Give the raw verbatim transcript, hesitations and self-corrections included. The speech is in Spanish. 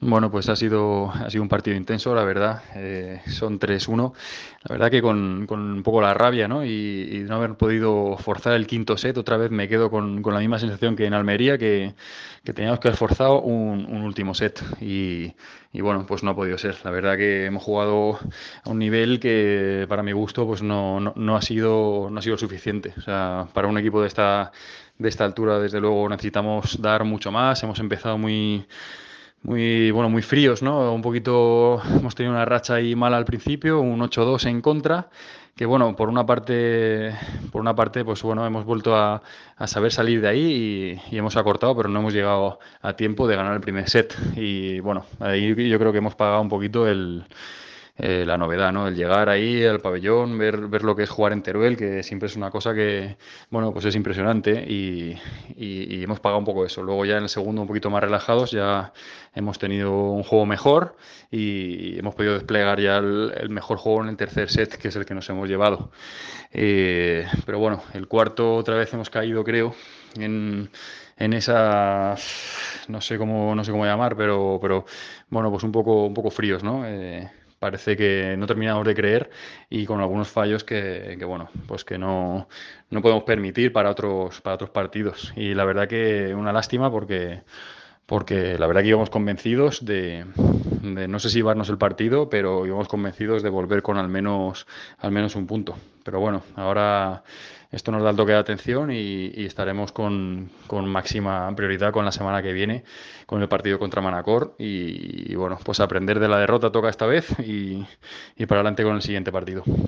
Bueno, pues ha sido, ha sido un partido intenso, la verdad. Eh, son tres uno. La verdad que con, con un poco la rabia, ¿no? Y, y no haber podido forzar el quinto set, otra vez me quedo con, con la misma sensación que en Almería, que, que teníamos que haber forzado un, un último set. Y, y bueno, pues no ha podido ser. La verdad que hemos jugado a un nivel que para mi gusto pues no, no, no ha sido, no ha sido suficiente. O sea, para un equipo de esta, de esta altura, desde luego, necesitamos dar mucho más. Hemos empezado muy muy, bueno, muy fríos, ¿no? Un poquito, hemos tenido una racha ahí mala al principio, un ocho dos en contra, que bueno, por una parte, por una parte, pues bueno, hemos vuelto a, a saber salir de ahí y, y hemos acortado, pero no hemos llegado a tiempo de ganar el primer set. Y bueno, ahí yo creo que hemos pagado un poquito el, eh, la novedad, ¿no? El llegar ahí al pabellón, ver, ver lo que es jugar en Teruel, que siempre es una cosa que, bueno, pues es impresionante y, y- y hemos pagado un poco eso. Luego ya en el segundo un poquito más relajados, ya hemos tenido un juego mejor y hemos podido desplegar ya el, el mejor juego en el tercer set, que es el que nos hemos llevado. Eh, pero bueno, el cuarto otra vez hemos caído, creo, en, en esa, no sé cómo, no sé cómo llamar, pero, pero bueno, pues un poco, un poco fríos, ¿no? Eh, parece que no terminamos de creer y con algunos fallos que, que, bueno, pues que no, no podemos permitir para otros, para otros partidos. Y la verdad que una lástima porque, porque la verdad que íbamos convencidos de, de no sé si llevarnos el partido, pero íbamos convencidos de volver con al menos, al menos un punto. Pero bueno, ahora esto nos da el toque de atención y, y estaremos con, con máxima prioridad con la semana que viene, con el partido contra Manacor. Y, y bueno, pues aprender de la derrota toca esta vez y, y para adelante con el siguiente partido.